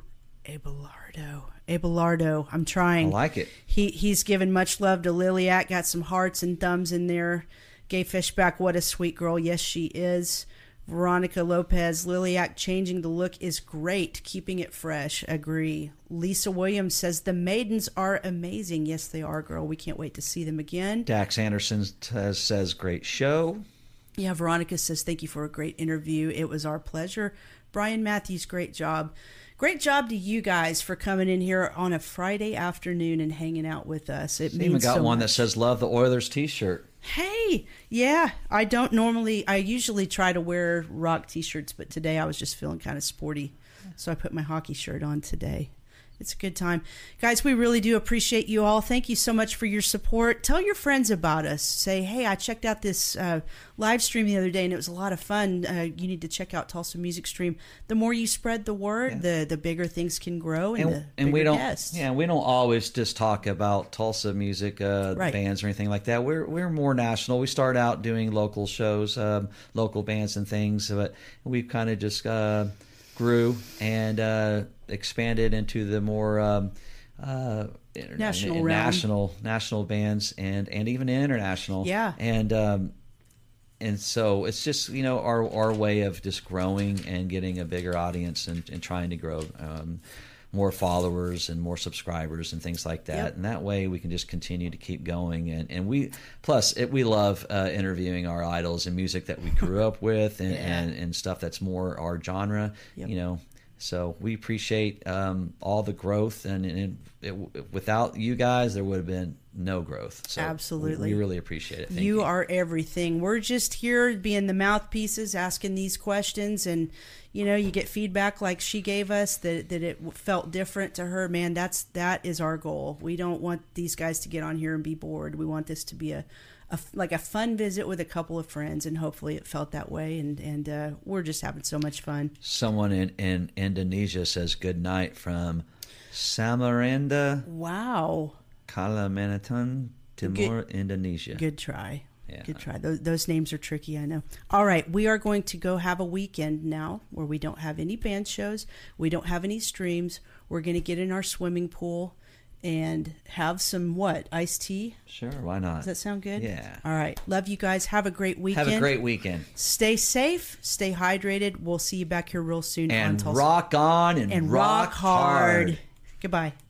I'm trying. I like it. He's given much love to Liliac. Got some hearts and thumbs in there. Gay Fishback, what a sweet girl. Yes, she is. Veronica Lopez, Liliac changing the look is great. Keeping it fresh. Agree. Lisa Williams says the Maidens are amazing. Yes, they are, girl. We can't wait to see them again. Dax Anderson says great show. Yeah, Veronica says thank you for a great interview. It was our pleasure. Brian Matthews, great job. Great job to you guys for coming in here on a Friday afternoon and hanging out with us. It means got so one much. That says love the Oilers t-shirt. Hey, yeah, I usually try to wear rock t-shirts, but today I was just feeling kind of sporty, so I put my hockey shirt on today. It's a good time. Guys, we really do appreciate you all. Thank you so much for your support. Tell your friends about us. Say, hey, I checked out this live stream the other day, and it was a lot of fun. You need to check out Tulsa Music Stream. The more you spread the word, the bigger things can grow, and we don't guests. Yeah, we don't always just talk about Tulsa music bands or anything like that. We're more national. We start out doing local shows, local bands and things, but we've kind of just grew and expanded into the more national bands and even international. Yeah. And so it's just, our way of just growing and getting a bigger audience and trying to grow more followers and more subscribers and things like that. Yep. And that way we can just continue to keep going. And we love interviewing our idols and music that we grew up with and stuff that's more our genre, Yep. So we appreciate all the growth, and without you guys, there would have been no growth. So absolutely, we really appreciate it. Thank you. You are everything. We're just here being the mouthpieces, asking these questions, and you get feedback like she gave us that it felt different to her. Man, that is our goal. We don't want these guys to get on here and be bored. We want this to be a fun visit with a couple of friends, and hopefully it felt that way, and we're just having so much fun. Someone in Indonesia says good night from Samarinda. Wow. Kalimantan Timur, Indonesia. Good try. Yeah. Good try. Those names are tricky, I know. All right, we are going to go have a weekend now where we don't have any band shows. We don't have any streams. We're going to get in our swimming pool and have some iced tea? Sure, why not? Does that sound good? Yeah. All right. Love you guys. Have a great weekend. Have a great weekend. Stay safe. Stay hydrated. We'll see you back here real soon. And on Tulsa. rock on and rock hard. Goodbye.